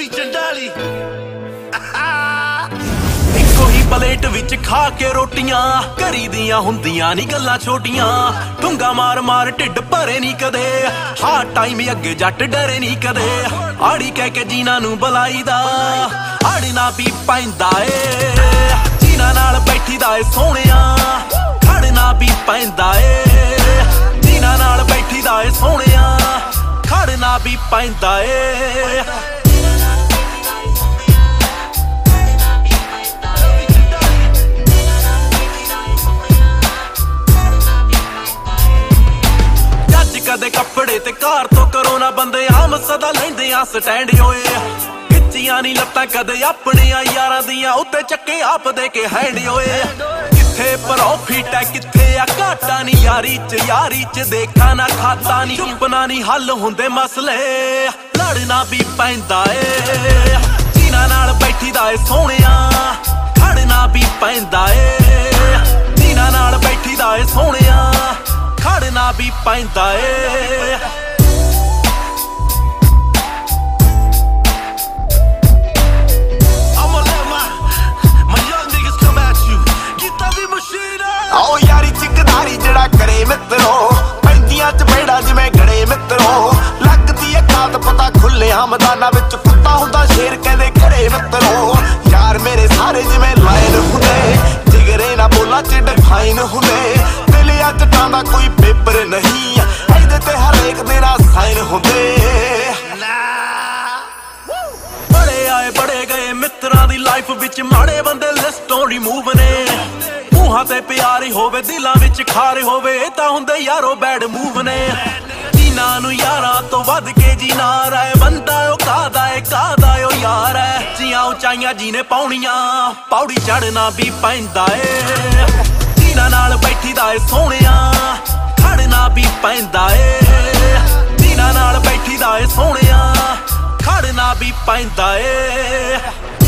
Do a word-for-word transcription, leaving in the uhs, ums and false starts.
ਲਵੀ ਚੰਡਾਲੀ ਇੱਕੋ ਹੀ ਪਲੇਟ ਵਿੱਚ ਖਾ ਕੇ ਰੋਟੀਆਂ ਘਰੀ ਦੀਆਂ ਹੁੰਦੀਆਂ ਨੀ ਗੱਲਾਂ ਛੋਟੀਆਂ ਢੁੰਗਾ ਮਾਰ ਮਾਰ ਢਿੱਡ ਭਰੇ ਨੀ ਕਦੇ ਹਾਂ ਟਾਈਮ ਅੱਗੇ ਜੱਟ ਡਰੇ ਨੀ ਕਦੇ ਆੜੀ ਕਹਿ ਕੇ ਜੀਨਾ ਨੂੰ ਬੁਲਾਈਦਾ ਆੜੀ ਨਾ ਵੀ ਪੈਂਦਾ ਏ ਜੀਨਾ ਨਾਲ ਬੈਠੀ ਦਾ ਏ ਸੋਹਣਿਆ ਖੜਨਾ ਵੀ ਪੈਂਦਾ ਏ ਜੀਨਾ ਨਾਲ ਬੈਠੀ ਦਾ ਏ ਸੋਹਣਿਆ ਖੜਨਾ ਵੀ ਪੈਂਦਾ ਏ ਕਦੇ ਕੱਪੜੇ ਤੇ ਕਾਰ ਤੋਂ ਕਰੋ ਨਾ ਬੰਦੇ ਆਮ ਸਦਾ ਲੈਂਦੇ ਆ ਸਟੈਂਡ ਹੋਏ ਖਿੱਚੀਆਂ ਨੀ ਲੱਤਾਂ ਕਦੇ ਆਪਣੀਆਂ ਯਾਰਾਂ ਦੀਆਂ ਉੱਤੇ ਚੱਕੇ ਆਪ ਦੇ ਕੇ ਹੈਂਡ ਹੋਏ ਕਿੱਥੇ ਪ੍ਰੋਫਿਟ ਹੈ ਕਿੱਥੇ ਆ ਘਾਟਾ ਨੀ ਯਾਰੀ ਚ ਯਾਰੀ ਚ ਦੇਖਾ ਨਾ ਖਾਤਾ ਨੀ ਚੁੱਪਣਾ ਨੀ ਹੱਲ ਹੁੰਦੇ ਮਸਲੇ ਲੜਨਾ ਵੀ ਪੈਂਦਾ ਏ ਜੀਨਾ ਨਾਲ ਬੈਠੀ ਦਾ ਏ ਸੋਹਣਿਆ ਖੜਨਾ ਵੀ ਪੈਂਦਾ ਏ ਜੀਨਾ ਨਾਲ ਬੈਠੀ ਦਾ ਏ ਸੋਹਣਿਆ ਖੜਨਾ ਵੀ ਪੈਂਦਾ ਏ ਆਓ ਯਾਰੀ ਚਿਕਦਾਰੀ ਜਿਹੜਾ ਕਰੇ ਮਿੱਤਰੋ ਪੈਂਦੀਆਂ ਚ ਬੇੜਾ ਜਿਵੇਂ ਗੜੇ ਮਿੱਤਰੋ ਲੱਗਦੀ ਏ ਕਾਤ ਪਤਾ ਖੁੱਲਿਆ ਮੈਦਾਨਾਂ ਵਿੱਚ ਕੁੱਤਾ ਹੁੰਦਾ ਸ਼ੇਰ ਕਹਿੰਦੇ ਖੜੇ ਮਿੱਤਰੋ ਯਾਰ ਮੇਰੇ ਸਾਰੇ ਜਿਵੇਂ ਲਾਇਨ ਹੁੰਦੇ ਜਿਗਰੇ ਨਾ ਬੋਲਾਂ ਚ ਡਿਫਾਈਨ ਹੁੰਦੇ ਦਿਲਿਆਂ ਚ ਤਾਂ ਦਾ ਕੋਈ ਪੇਪਰ ਨਹੀਂ ਇਹਦੇ ਤੇ ਹਰੇਕ ਦੇ ਨਾਲ ਸਾਈਨ ਹੁੰਦੇ ਬੜੇ ਆਏ ਬੜੇ ਗਏ ਮਿੱਤਰਾਂ ਦੀ ਲਾਈਫ ਵਿੱਚ ਮਾੜੇ ਬੰਦੇ ਲਿਸਟੋਂ ਰਿਮੂਵ ਨੇ ਮੂੰਹਾਂ ਤੇ ਪਿਆਰ ਹੋਵੇ ਦਿਲਾਂ ਵਿੱਚ ਖਾਰ ਹੋਵੇ ਇਹ ਤਾਂ ਹੁੰਦੇ ਯਾਰੋ ਬੈਡ ਮੂਵ ਨੇ ਜੀਨਾ ਨੂੰ ਯਾਰਾਂ ਤੋਂ ਵੱਧ ਕੇ ਜੀਨਾ ਰਹਿ ਬੰਦਾ ਉਹ ਕਾਹਦਾ ਏ ਕਾਹਦਾ ਓ ਯਾਰ ਐ ਜੀਆਂ ਉਚਾਈਆਂ ਜੀਨੇ ਪਾਉਣੀਆਂ ਪੌੜੀ ਚੜਨਾ ਵੀ ਪੈਂਦਾ ਏ ਜੀਨਾ ਨਾਲ ਬੈਠੀ ਦਾ ਏ ਸੋਹਣਿਆ ਖੜਨਾ ਵੀ ਪੈਂਦਾ ਏ ਜੀਨਾ ਨਾਲ ਬੈਠੀ ਦਾ ਏ ਸੋਹਣਿਆ ਖੜਨਾ ਵੀ ਪੈਂਦਾ ਏ